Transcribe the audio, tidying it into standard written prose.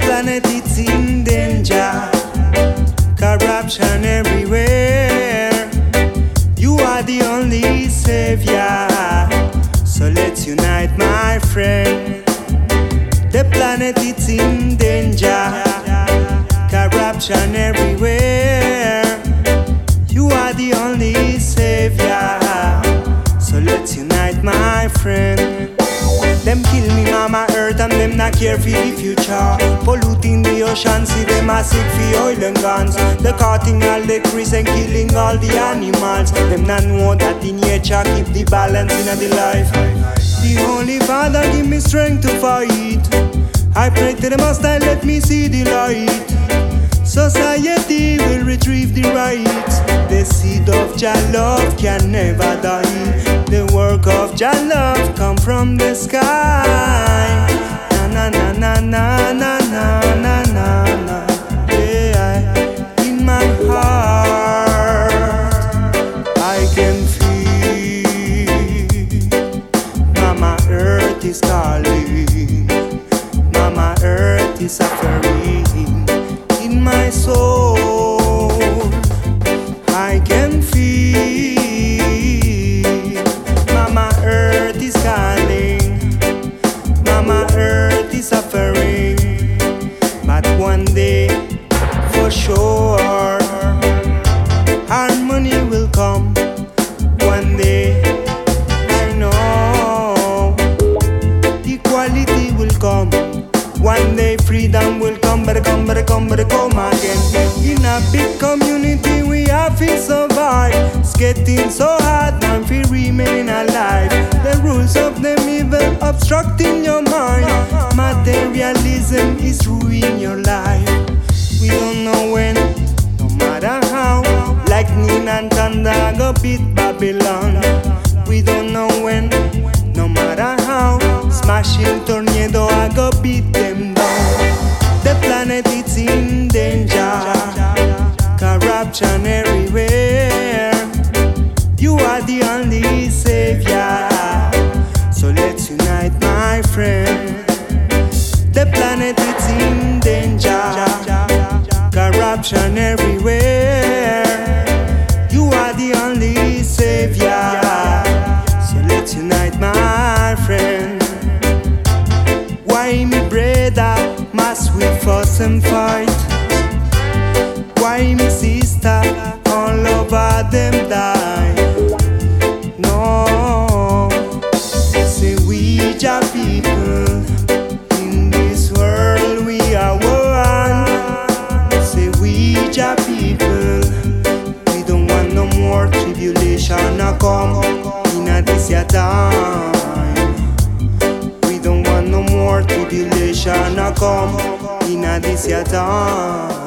planet it's in danger, corruption everywhere. You are the only savior, so let's unite, my friend. The planet it's in danger, corruption everywhere. You are the only savior, so let's unite, my friend. Them kill me mama earth and them not care for the future. Polluting the ocean, see them a sick for oil and guns. They cutting all the trees and killing all the animals. Them not know that in nature keep the balance in the life. The Holy Father give me strength to fight. I pray to the Most High, let me see the light. Society will retrieve the rights. The seed of Jah love can never die. The work of Jah love come from the sky. Na na na na na na na na na. Yeah, in my heart I can feel Mama Earth is calling. Mama Earth is suffering. In my soul I can feel Mama Earth is calling. Mama Earth is suffering. But one day for sure harmony will come. One day I know equality will come. One day freedom will come, but come again. In a big community we have to survive. It's getting so hard now we remain alive. The rules of them evil obstructing your mind. Materialism is ruining your life. We don't know when, no matter how. Lightning and thunder go beat Babylon. We don't know when, no matter how. Smashing tornado I go beat them down. The planet it's in danger, corruption everywhere. You are the only savior, so let's unite, my friend. The planet it's in danger, corruption everywhere. You are the only savior, so let's unite, my friend. Why me brother must we fuss and fight? Why me sister all over them die? No, say we Jah people in this world we are one. Say we Jah people, we don't want no more tribulation to come in this your time. No more tribulation a come in a this your time.